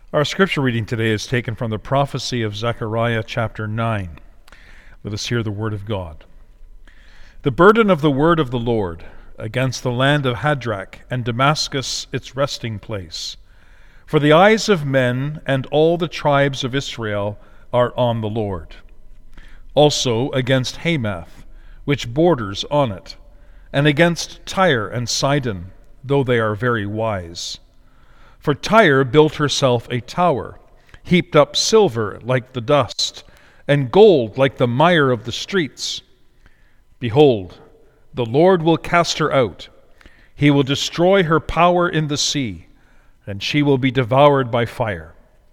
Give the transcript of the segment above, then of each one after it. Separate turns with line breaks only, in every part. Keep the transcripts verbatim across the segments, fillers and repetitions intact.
Our scripture reading today is taken from the prophecy of Zechariah chapter nine. Let us hear the word of God. The burden of the word of the Lord against the land of Hadrach and Damascus its resting place. For the eyes of men and all the tribes of Israel are on the Lord. Also against Hamath, which borders on it, and against Tyre and Sidon, though they are very wise. For Tyre built herself a tower, heaped up silver like the dust, and gold like the mire of the streets. Behold, the Lord will cast her out. He will destroy her power in the sea, and she will be devoured by fire.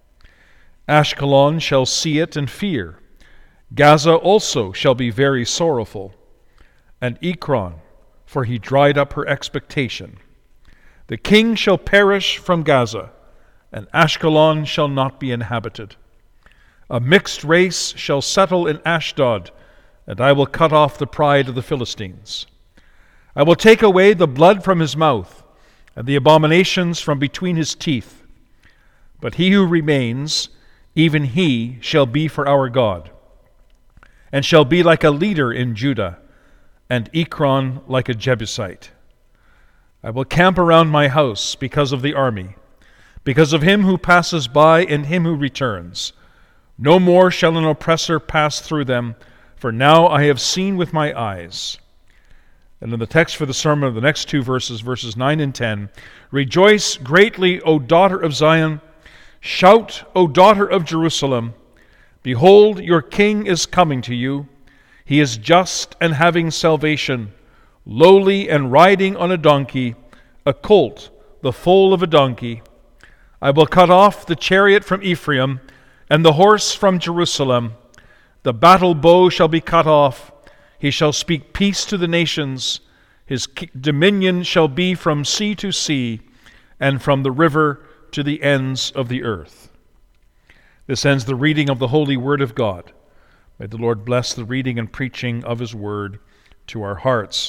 Ashkelon shall see it and fear. Gaza also shall be very sorrowful, and Ekron, for he dried up her expectation. The king shall perish from Gaza, and Ashkelon shall not be inhabited. A mixed race shall settle in Ashdod, and I will cut off the pride of the Philistines. I will take away the blood from his mouth, and the abominations from between his teeth. But he who remains, even he shall be for our God, and shall be like a leader in Judah, and Ekron like a Jebusite. I will camp around my house because of the army, because of him who passes by and him who returns. No more shall an oppressor pass through them, for now I have seen with my eyes. And in the text for the sermon of the next two verses, verses nine and ten, Rejoice greatly, O daughter of Zion. Shout, O daughter of Jerusalem. Behold, your king is coming to you. He is just and having salvation, lowly and riding on a donkey, a colt, the foal of a donkey. I will cut off the chariot from Ephraim, and the horse from Jerusalem. The battle bow shall be cut off. He shall speak peace to the nations. His dominion shall be from sea to sea, and from the river to the ends of the earth. This ends the reading of the holy word of God. May the Lord bless the reading and preaching of his word to our hearts.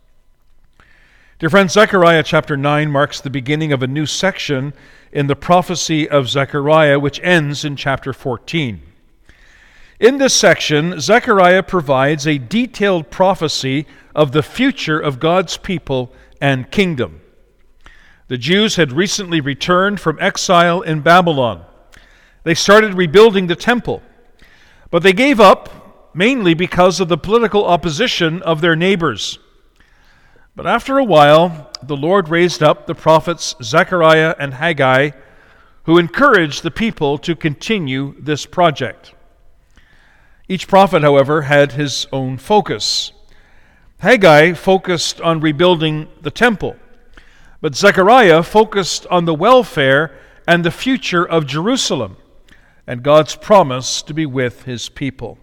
Dear friends, Zechariah chapter nine marks the beginning of a new section in the prophecy of Zechariah, which ends in chapter fourteen. In this section, Zechariah provides a detailed prophecy of the future of God's people and kingdom. The Jews had recently returned from exile in Babylon. They started rebuilding the temple, but they gave up mainly because of the political opposition of their neighbors. But after a while, the Lord raised up the prophets Zechariah and Haggai, who encouraged the people to continue this project. Each prophet, however, had his own focus. Haggai focused on rebuilding the temple, but Zechariah focused on the welfare and the future of Jerusalem and God's promise to be with his people.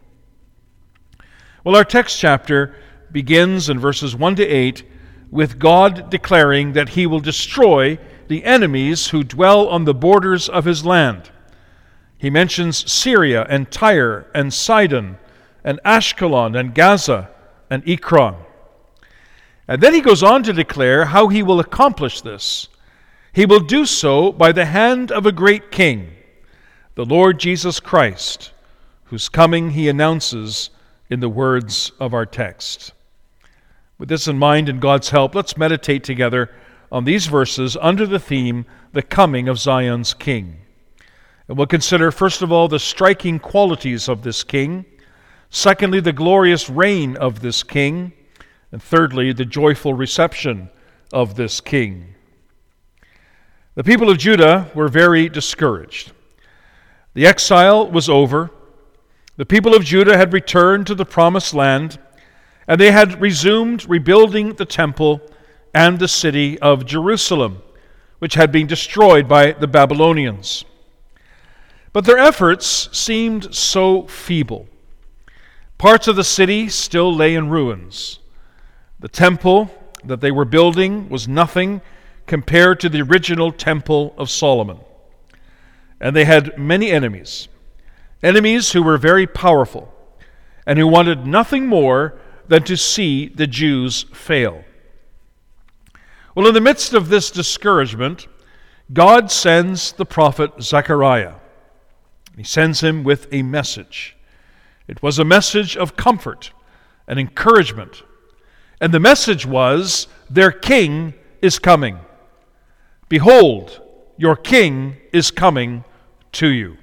Well, our text chapter begins in verses one to eight with God declaring that he will destroy the enemies who dwell on the borders of his land. He mentions Syria and Tyre and Sidon and Ashkelon and Gaza and Ekron. And then he goes on to declare how he will accomplish this. He will do so by the hand of a great king, the Lord Jesus Christ, whose coming he announces in the words of our text. With this in mind and God's help, let's meditate together on these verses under the theme, the coming of Zion's King. And we'll consider, first of all, the striking qualities of this king, secondly, the glorious reign of this king, and thirdly, the joyful reception of this king. The people of Judah were very discouraged. The exile was over. The people of Judah had returned to the promised land, and they had resumed rebuilding the temple and the city of Jerusalem, which had been destroyed by the Babylonians. But their efforts seemed so feeble. Parts of the city still lay in ruins. The temple that they were building was nothing compared to the original temple of Solomon. And they had many enemies, enemies who were very powerful and who wanted nothing more than to see the Jews fail. Well, in the midst of this discouragement, God sends the prophet Zechariah. He sends him with a message. It was a message of comfort and encouragement. And the message was, their king is coming. Behold, your king is coming to you.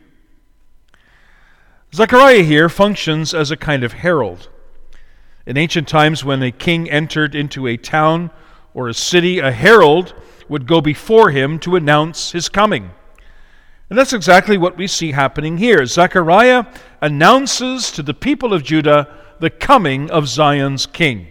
Zechariah here functions as a kind of herald. In ancient times, when a king entered into a town or a city, a herald would go before him to announce his coming. And that's exactly what we see happening here. Zechariah announces to the people of Judah the coming of Zion's king.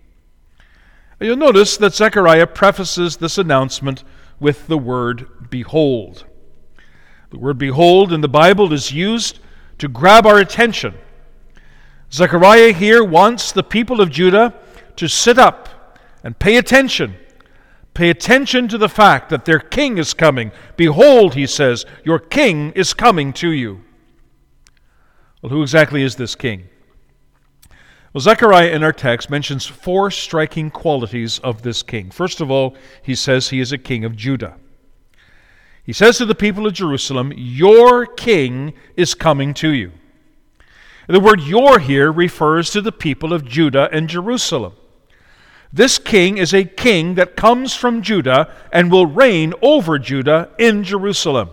And you'll notice that Zechariah prefaces this announcement with the word behold. The word behold in the Bible is used to grab our attention. Zechariah here wants the people of Judah to sit up and pay attention. Pay attention to the fact that their king is coming. Behold, he says, your king is coming to you. Well, who exactly is this king? Well, Zechariah in our text mentions four striking qualities of this king. First of all, he says he is a king of Judah. He says to the people of Jerusalem, your king is coming to you. The word your here refers to the people of Judah and Jerusalem. This king is a king that comes from Judah and will reign over Judah in Jerusalem.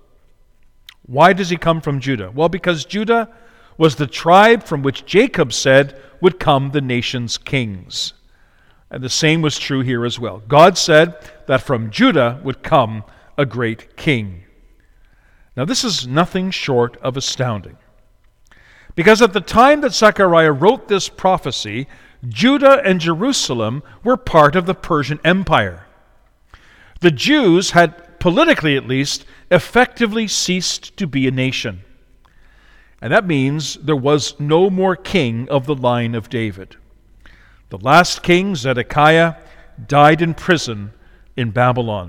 Why does he come from Judah? Well, because Judah was the tribe from which Jacob said would come the nation's kings. And the same was true here as well. God said that from Judah would come a great king. Now, this is nothing short of astounding. Because at the time that Zechariah wrote this prophecy, Judah and Jerusalem were part of the Persian Empire. The Jews had, politically at least, effectively ceased to be a nation. And that means there was no more king of the line of David. The last king, Zedekiah, died in prison in Babylon.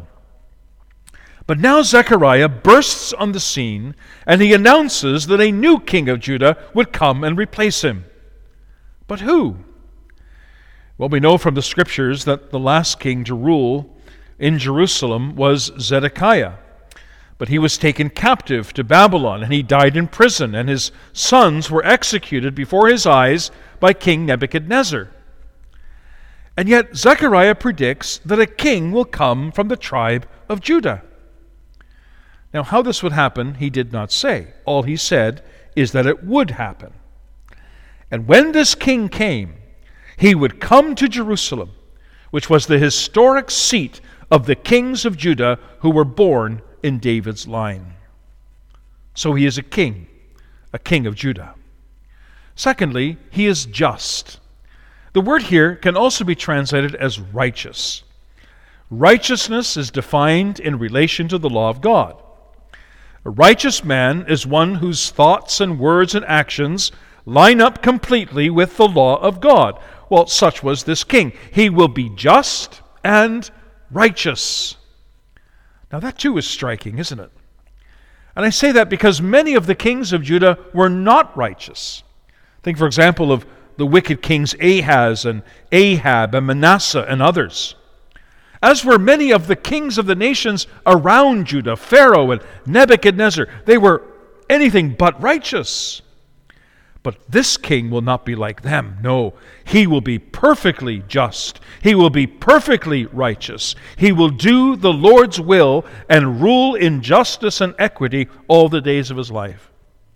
But now Zechariah bursts on the scene, and he announces that a new king of Judah would come and replace him. But who? Well, we know from the Scriptures that the last king to rule in Jerusalem was Zedekiah. But he was taken captive to Babylon, and he died in prison, and his sons were executed before his eyes by King Nebuchadnezzar. And yet Zechariah predicts that a king will come from the tribe of Judah. Now, how this would happen, he did not say. All he said is that it would happen. And when this king came, he would come to Jerusalem, which was the historic seat of the kings of Judah who were born in David's line. So he is a king, a king of Judah. Secondly, he is just. The word here can also be translated as righteous. Righteousness is defined in relation to the law of God. A righteous man is one whose thoughts and words and actions line up completely with the law of God. Well, such was this king. He will be just and righteous. Now that too is striking, isn't it? And I say that because many of the kings of Judah were not righteous. Think, for example, of the wicked kings Ahaz and Ahab and Manasseh and others. As were many of the kings of the nations around Judah, Pharaoh and Nebuchadnezzar. They were anything but righteous. But this king will not be like them. No, he will be perfectly just. He will be perfectly righteous. He will do the Lord's will and rule in justice and equity all the days of his life.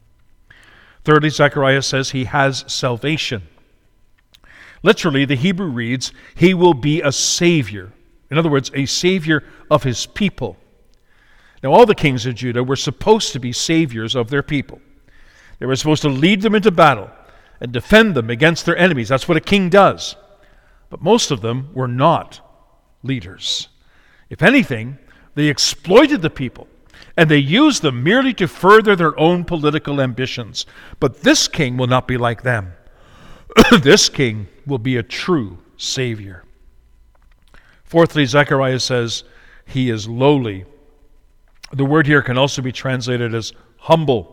Thirdly, Zechariah says he has salvation. Literally, the Hebrew reads, he will be a savior. In other words, a savior of his people. Now, all the kings of Judah were supposed to be saviors of their people. They were supposed to lead them into battle and defend them against their enemies. That's what a king does. But most of them were not leaders. If anything, they exploited the people, and they used them merely to further their own political ambitions. But this king will not be like them. This king will be a true savior. Fourthly, Zechariah says he is lowly. The word here can also be translated as humble.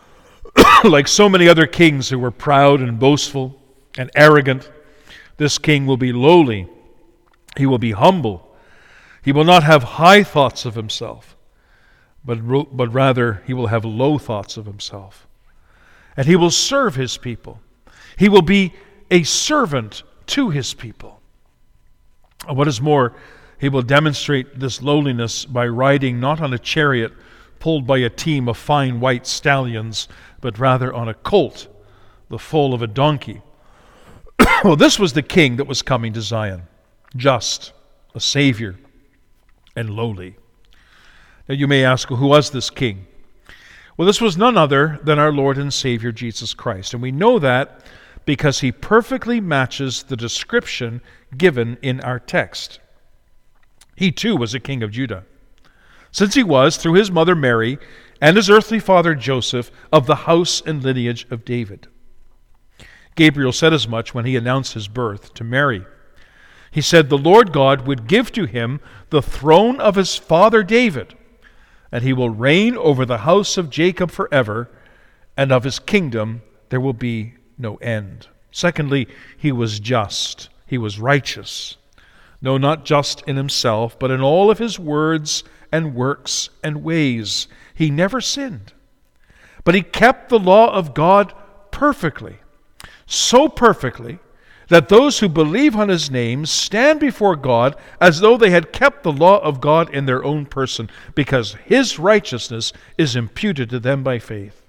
Like so many other kings who were proud and boastful and arrogant, this king will be lowly. He will be humble. He will not have high thoughts of himself, but, but rather he will have low thoughts of himself. And he will serve his people. He will be a servant to his people. And what is more, he will demonstrate this lowliness by riding not on a chariot pulled by a team of fine white stallions, but rather on a colt, the foal of a donkey. Well, this was the king that was coming to Zion, just, a savior, and lowly. Now you may ask, well, who was this king? Well, this was none other than our Lord and Savior Jesus Christ. And we know that because he perfectly matches the description given in our text. He too was a king of Judah, since he was, through his mother Mary and his earthly father Joseph, of the house and lineage of David. Gabriel said as much when he announced his birth to Mary. He said the Lord God would give to him the throne of his father David, and he will reign over the house of Jacob forever, and of his kingdom there will be no end. Secondly, he was just. He was righteous. No, not just in himself, but in all of his words and works and ways. He never sinned. But he kept the law of God perfectly, so perfectly that those who believe on his name stand before God as though they had kept the law of God in their own person, because his righteousness is imputed to them by faith.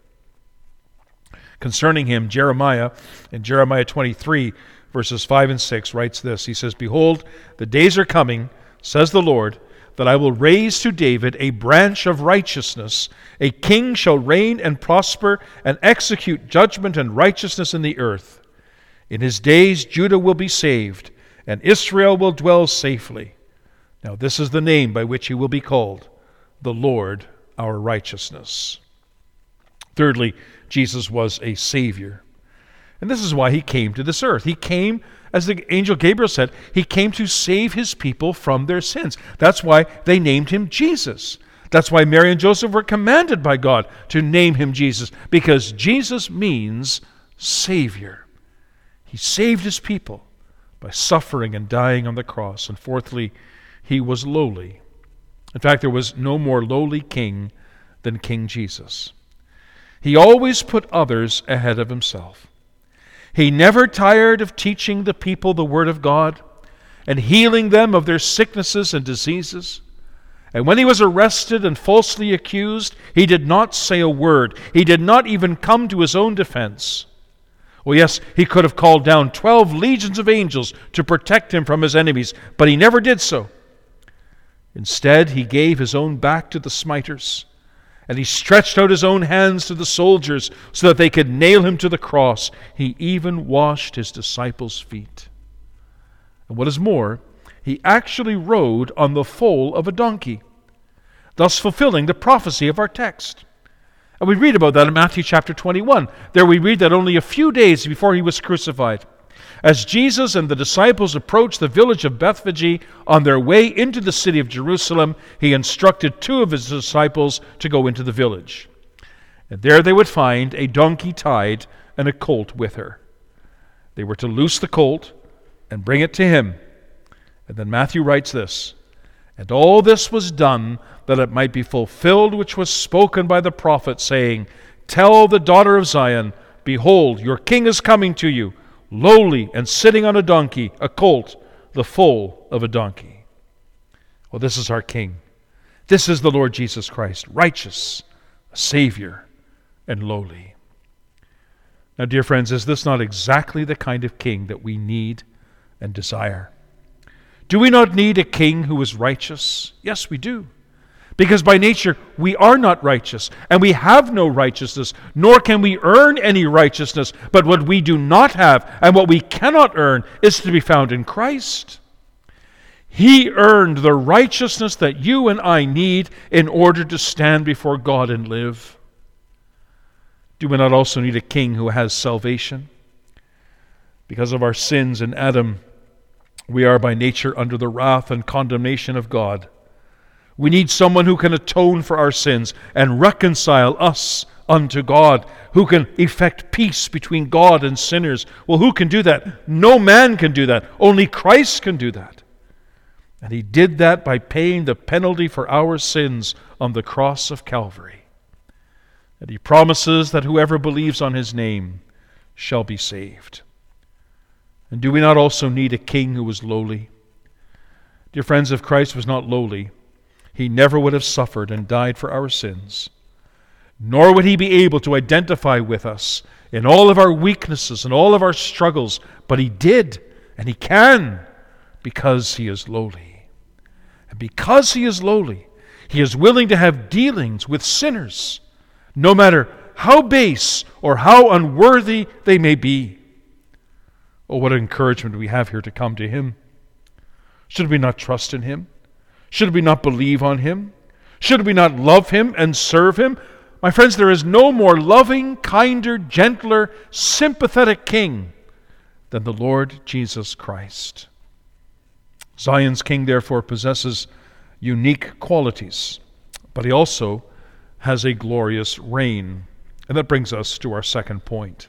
Concerning him, Jeremiah, in Jeremiah twenty-three, verses five and six, writes this. He says, "Behold, the days are coming, says the Lord, that I will raise to David a branch of righteousness. A king shall reign and prosper and execute judgment and righteousness in the earth. In his days Judah will be saved, and Israel will dwell safely. Now this is the name by which he will be called, the Lord our righteousness." Thirdly, Jesus was a Savior. And this is why he came to this earth. He came, as the angel Gabriel said, he came to save his people from their sins. That's why they named him Jesus. That's why Mary and Joseph were commanded by God to name him Jesus, because Jesus means Savior. He saved his people by suffering and dying on the cross. And fourthly, he was lowly. In fact, there was no more lowly king than King Jesus. He always put others ahead of himself. He never tired of teaching the people the Word of God and healing them of their sicknesses and diseases. And when he was arrested and falsely accused, he did not say a word. He did not even come to his own defense. Well, yes, he could have called down twelve legions of angels to protect him from his enemies, but he never did so. Instead, he gave his own back to the smiters, and he stretched out his own hands to the soldiers so that they could nail him to the cross. He even washed his disciples' feet. And what is more, he actually rode on the foal of a donkey, thus fulfilling the prophecy of our text. And we read about that in Matthew chapter twenty-one. There we read that only a few days before he was crucified, as Jesus and the disciples approached the village of Bethphage on their way into the city of Jerusalem, he instructed two of his disciples to go into the village. And there they would find a donkey tied and a colt with her. They were to loose the colt and bring it to him. And then Matthew writes this, "And all this was done that it might be fulfilled which was spoken by the prophet, saying, Tell the daughter of Zion, Behold, your king is coming to you, lowly and sitting on a donkey, a colt, the foal of a donkey." Well, this is our King. This is the Lord Jesus Christ, righteous, a Savior, and lowly. Now, dear friends, is this not exactly the kind of king that we need and desire? Do we not need a king who is righteous? Yes, we do. Because by nature we are not righteous, and we have no righteousness, nor can we earn any righteousness. But what we do not have, and what we cannot earn, is to be found in Christ. He earned the righteousness that you and I need in order to stand before God and live. Do we not also need a king who has salvation? Because of our sins in Adam, we are by nature under the wrath and condemnation of God. We need someone who can atone for our sins and reconcile us unto God, who can effect peace between God and sinners. Well, who can do that? No man can do that. Only Christ can do that. And he did that by paying the penalty for our sins on the cross of Calvary. And he promises that whoever believes on his name shall be saved. And do we not also need a king who was lowly? Dear friends, if Christ was not lowly, he never would have suffered and died for our sins. Nor would he be able to identify with us in all of our weaknesses and all of our struggles. But he did, and he can, because he is lowly. And because he is lowly, he is willing to have dealings with sinners, no matter how base or how unworthy they may be. Oh, what encouragement we have here to come to him. Should we not trust in him? Should we not believe on him? Should we not love him and serve him? My friends, there is no more loving, kinder, gentler, sympathetic king than the Lord Jesus Christ. Zion's king, therefore, possesses unique qualities, but he also has a glorious reign. And that brings us to our second point.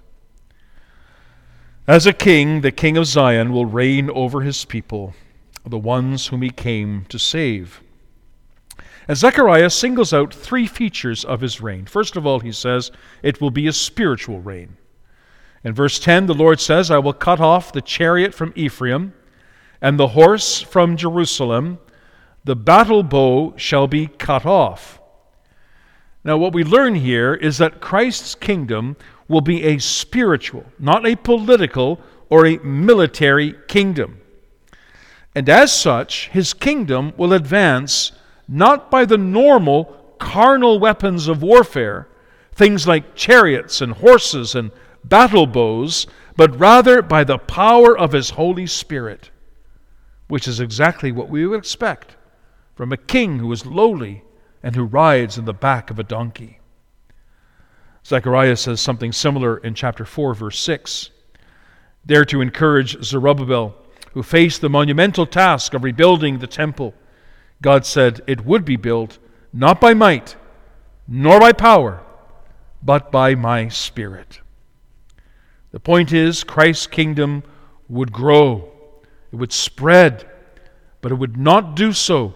As a king, the king of Zion will reign over his people, the ones whom he came to save. And Zechariah singles out three features of his reign. First of all, he says, it will be a spiritual reign. In verse ten, the Lord says, I will cut off the chariot from Ephraim, and the horse from Jerusalem. The battle bow shall be cut off. Now, what we learn here is that Christ's kingdom will be a spiritual, not a political or a military kingdom. And as such, his kingdom will advance not by the normal carnal weapons of warfare, things like chariots and horses and battle bows, but rather by the power of his Holy Spirit, which is exactly what we would expect from a king who is lowly and who rides in the back of a donkey. Zechariah says something similar in chapter four, verse six. There to encourage Zerubbabel, who faced the monumental task of rebuilding the temple, God said it would be built not by might, nor by power, but by my Spirit. The point is, Christ's kingdom would grow, it would spread, but it would not do so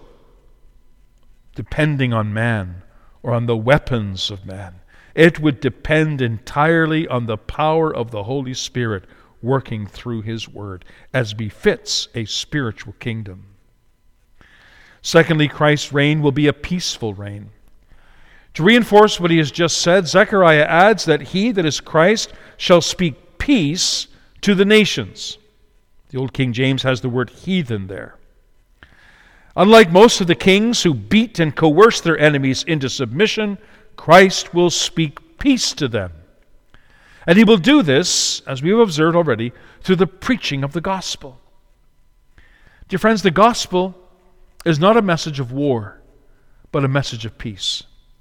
depending on man or on the weapons of man. It would depend entirely on the power of the Holy Spirit working through his word, as befits a spiritual kingdom. Secondly, Christ's reign will be a peaceful reign. To reinforce what he has just said, Zechariah adds that he, that is Christ, shall speak peace to the nations. The Old King James has the word heathen there. Unlike most of the kings who beat and coerce their enemies into submission, Christ will speak peace to them. And he will do this, as we have observed already, through the preaching of the gospel. Dear friends, the gospel is not a message of war, but a message of peace.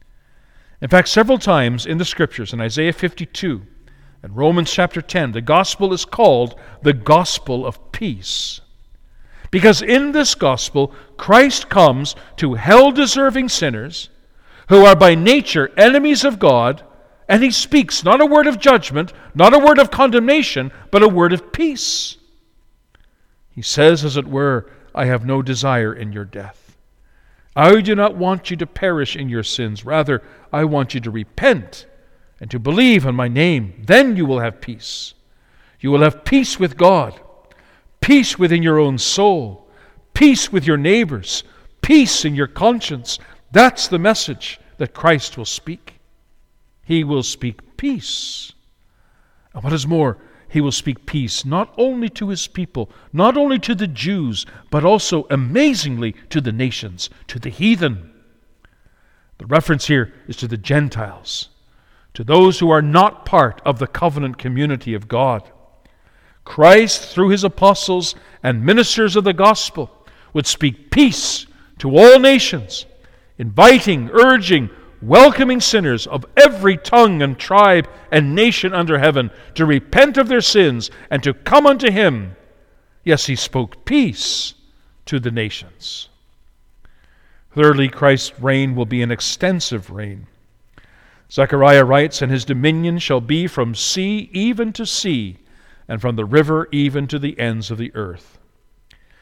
In fact, several times in the Scriptures, in Isaiah fifty-two and Romans chapter ten, the gospel is called the gospel of peace. Because in this gospel, Christ comes to hell-deserving sinners who are by nature enemies of God, and he speaks not a word of judgment, not a word of condemnation, but a word of peace. He says, as it were, I have no desire in your death. I do not want you to perish in your sins. Rather, I want you to repent and to believe in my name. Then you will have peace. You will have peace with God, peace within your own soul, peace with your neighbors, peace in your conscience. That's the message that Christ will speak. He will speak peace. And what is more, he will speak peace not only to his people, not only to the Jews, but also, amazingly, to the nations, to the heathen. The reference here is to the Gentiles, to those who are not part of the covenant community of God. Christ, through his apostles and ministers of the gospel, would speak peace to all nations, inviting, urging, welcoming sinners of every tongue and tribe and nation under heaven to repent of their sins and to come unto him. Yes, he spoke peace to the nations. Thirdly, Christ's reign will be an extensive reign. Zechariah writes, and his dominion shall be from sea even to sea, and from the river even to the ends of the earth.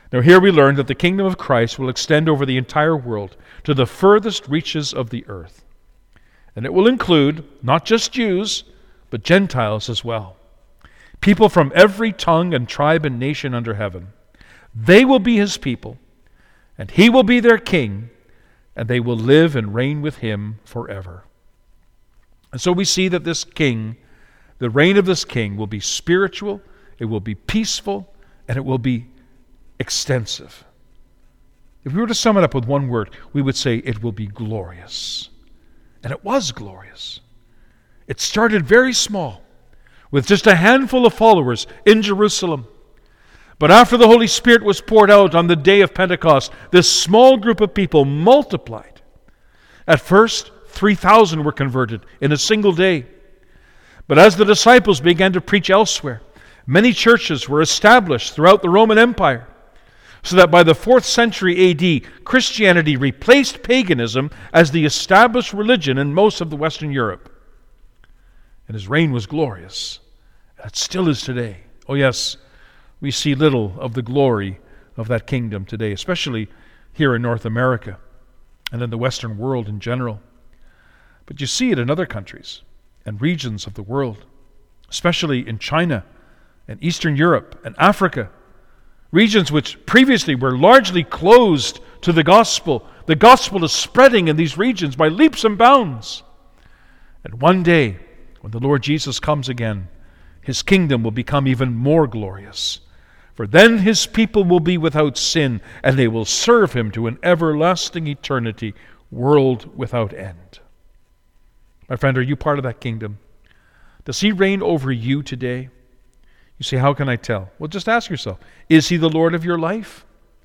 Now here we learn that the kingdom of Christ will extend over the entire world to the furthest reaches of the earth. And it will include not just Jews, but Gentiles as well. People from every tongue and tribe and nation under heaven. They will be his people, and he will be their king, and they will live and reign with him forever. And so we see that this king, the reign of this king, will be spiritual, it will be peaceful, and it will be extensive. If we were to sum it up with one word, we would say it will be glorious. And it was glorious. It started very small, with just a handful of followers in Jerusalem. But after the Holy Spirit was poured out on the day of Pentecost, this small group of people multiplied. At first, three thousand were converted in a single day. But as the disciples began to preach elsewhere, many churches were established throughout the Roman Empire, so that by the fourth century A D, Christianity replaced paganism as the established religion in most of the Western Europe. And his reign was glorious. And it still is today. Oh yes, we see little of the glory of that kingdom today, especially here in North America and in the Western world in general. But you see it in other countries and regions of the world, especially in China and Eastern Europe and Africa, regions which previously were largely closed to the gospel. The gospel is spreading in these regions by leaps and bounds. And one day, when the Lord Jesus comes again, his kingdom will become even more glorious. For then his people will be without sin, and they will serve him to an everlasting eternity, world without end. My friend, are you part of that kingdom? Does he reign over you today? You say, how can I tell? Well, just ask yourself, is he the Lord of your life?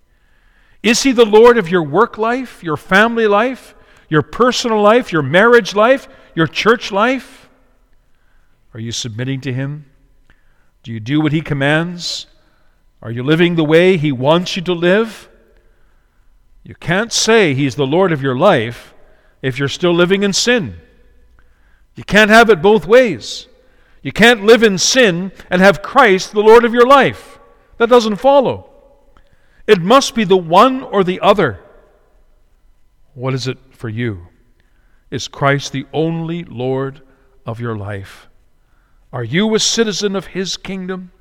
Is he the Lord of your work life, your family life, your personal life, your marriage life, your church life? Are you submitting to him? Do you do what he commands? Are you living the way he wants you to live? You can't say he's the Lord of your life if you're still living in sin. You can't have it both ways. You can't live in sin and have Christ the Lord of your life. That doesn't follow. It must be the one or the other. What is it for you? Is Christ the only Lord of your life? Are you a citizen of his kingdom?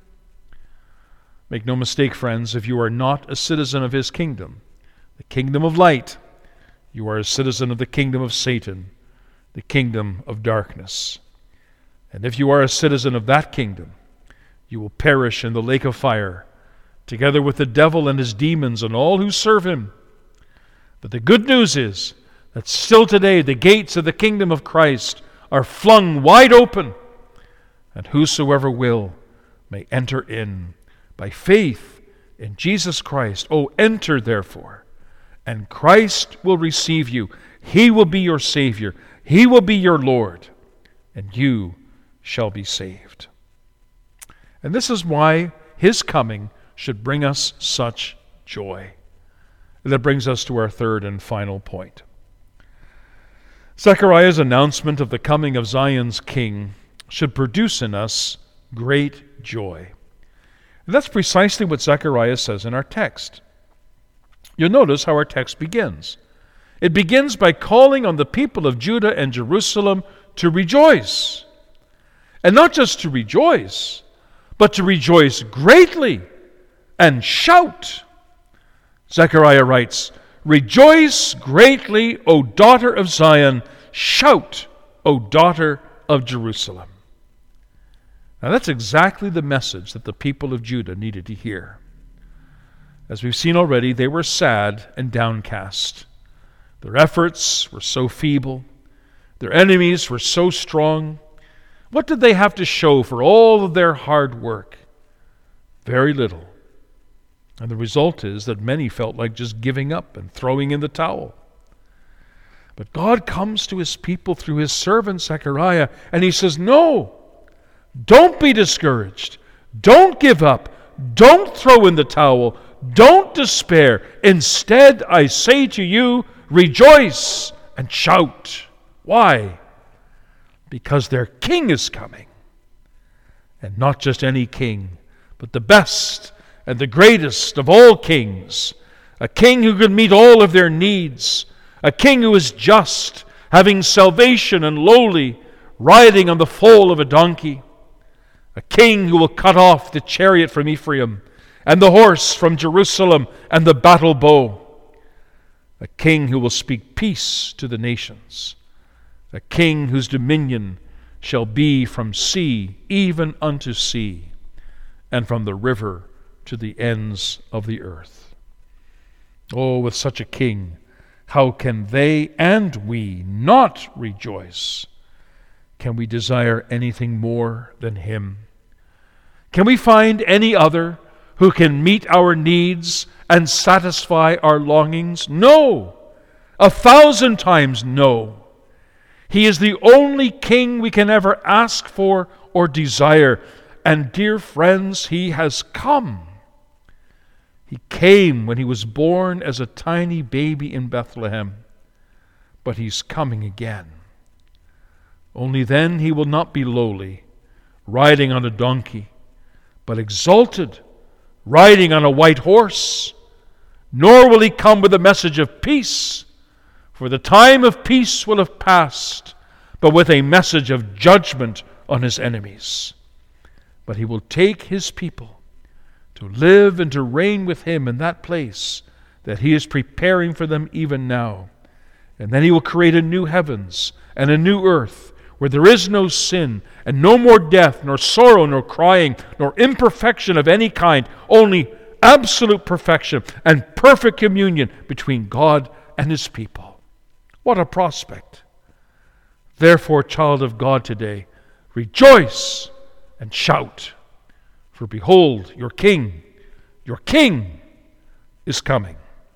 Make no mistake, friends, if you are not a citizen of his kingdom, the kingdom of light, you are a citizen of the kingdom of Satan, the kingdom of darkness. And if you are a citizen of that kingdom, you will perish in the lake of fire, together with the devil and his demons and all who serve him. But the good news is that still today the gates of the kingdom of Christ are flung wide open, and whosoever will may enter in by faith in Jesus Christ. Oh, enter therefore, and Christ will receive you. He will be your Savior. He will be your Lord, and you shall be saved. And this is why his coming should bring us such joy. That brings us to our third and final point. Zechariah's announcement of the coming of Zion's king should produce in us great joy. And that's precisely what Zechariah says in our text. You'll notice how our text begins. It begins by calling on the people of Judah and Jerusalem to rejoice. And not just to rejoice, but to rejoice greatly and shout. Zechariah writes, "Rejoice greatly, O daughter of Zion. Shout, O daughter of Jerusalem." Now that's exactly the message that the people of Judah needed to hear. As we've seen already, they were sad and downcast. Their efforts were so feeble. Their enemies were so strong. What did they have to show for all of their hard work? Very little. And the result is that many felt like just giving up and throwing in the towel. But God comes to his people through his servant Zechariah, and he says, no, don't be discouraged. Don't give up. Don't throw in the towel. Don't despair. Instead, I say to you, rejoice and shout. Why? Because their king is coming. And not just any king, but the best and the greatest of all kings, a king who could meet all of their needs, a king who is just, having salvation and lowly, riding on the foal of a donkey, a king who will cut off the chariot from Ephraim and the horse from Jerusalem and the battle bow, a king who will speak peace to the nations, a king whose dominion shall be from sea even unto sea, and from the river to the ends of the earth. Oh, with such a king, how can they and we not rejoice? Can we desire anything more than him? Can we find any other who can meet our needs and satisfy our longings? No! A thousand times no! He is the only king we can ever ask for or desire. And dear friends, he has come. He came when he was born as a tiny baby in Bethlehem. But he's coming again. Only then he will not be lowly, riding on a donkey, but exalted, riding on a white horse. Nor will he come with a message of peace, for the time of peace will have passed, but with a message of judgment on his enemies. But he will take his people to live and to reign with him in that place that he is preparing for them even now. And then he will create a new heavens and a new earth where there is no sin and no more death, nor sorrow, nor crying, nor imperfection of any kind, only absolute perfection and perfect communion between God and his people. What a prospect! Therefore, child of God today, rejoice and shout, for behold, your King, your King is coming.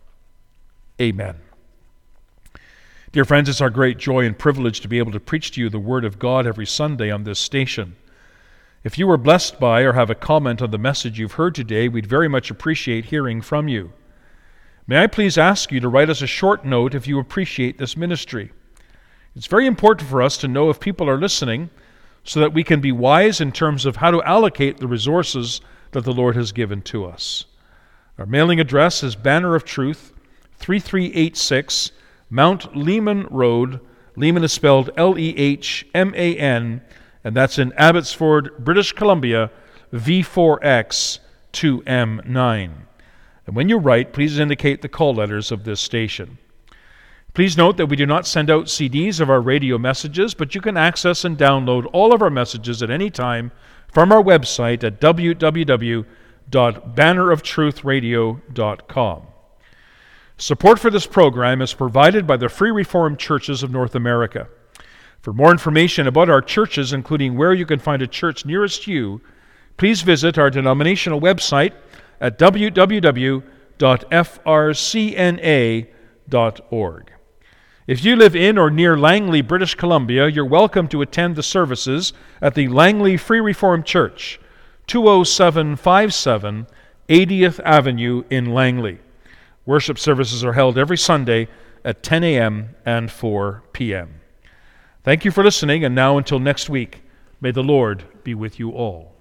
Amen. Dear friends, it's our great joy and privilege to be able to preach to you the Word of God every Sunday on this station. If you were blessed by or have a comment on the message you've heard today, we'd very much appreciate hearing from you. May I please ask you to write us a short note if you appreciate this ministry. It's very important for us to know if people are listening so that we can be wise in terms of how to allocate the resources that the Lord has given to us. Our mailing address is Banner of Truth, three three eight six, Mount Lehman Road. Lehman is spelled L E H M A N, and that's in Abbotsford, British Columbia, V four X two M nine. And when you write, please indicate the call letters of this station. Please note that we do not send out C Ds of our radio messages, but you can access and download all of our messages at any time from our website at w w w dot banner of truth radio dot com. Support for this program is provided by the Free Reformed Churches of North America. For more information about our churches, including where you can find a church nearest you, please visit our denominational website at w w w dot f r c n a dot org. If you live in or near Langley, British Columbia, you're welcome to attend the services at the Langley Free Reformed Church, two oh seven five seven eightieth Avenue in Langley. Worship services are held every Sunday at ten a.m. and four p.m. Thank you for listening, and now until next week, may the Lord be with you all.